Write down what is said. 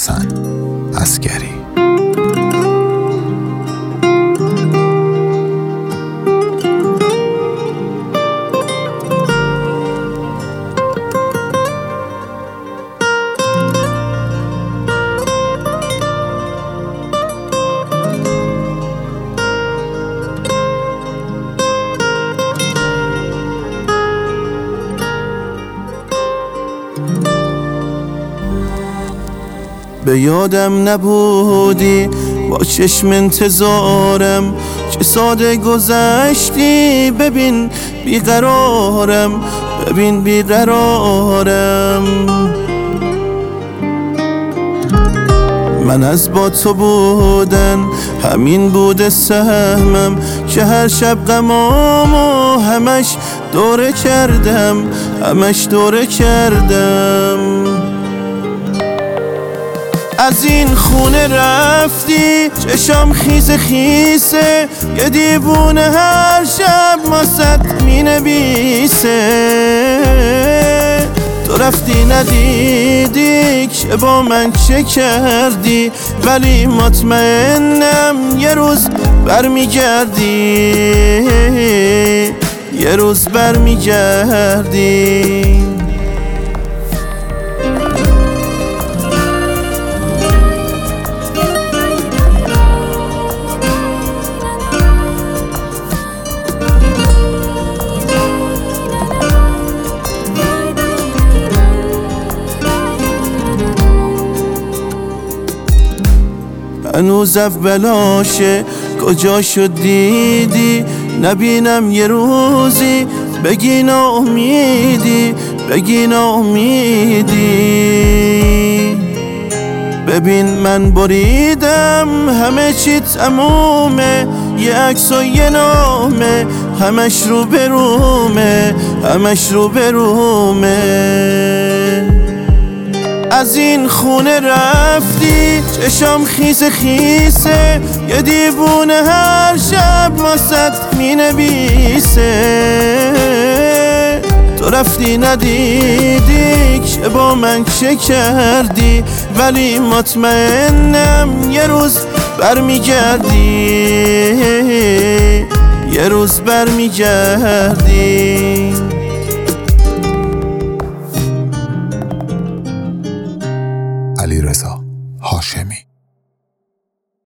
حسن عسگری. به یادم نبودی با چشم انتظارم، چه ساده گذشتی. ببین بیقرارم، ببین بیقرارم. من از با تو بودن همین بوده سهمم، که هر شب غمامو همش دوره کردم، همش دوره کردم. از این خونه رفتی چشام خیز خیسه، یه دیوونه هر شب ماست می نویسه. تو رفتی ندیدی که با من چه کردی، ولی مطمئنم یه روز برمیگردی، یه روز برمیگردی. هنوز اولاشه کجا شد دیدی، نبینم یه روزی بگی ناامیدی، بگی ناامیدی. ببین من بریدم همه چی تمومه، یه عکس و یه نامه، همش رو برومه، همش رو برومه. از این خونه رفتی چشام خیز خیسه، یه دیوونه هر شب ماست می نویسه. تو رفتی ندیدی که با من چه کردی، ولی مطمئنم یه روز برمیگردی، یه روز برمیگردی.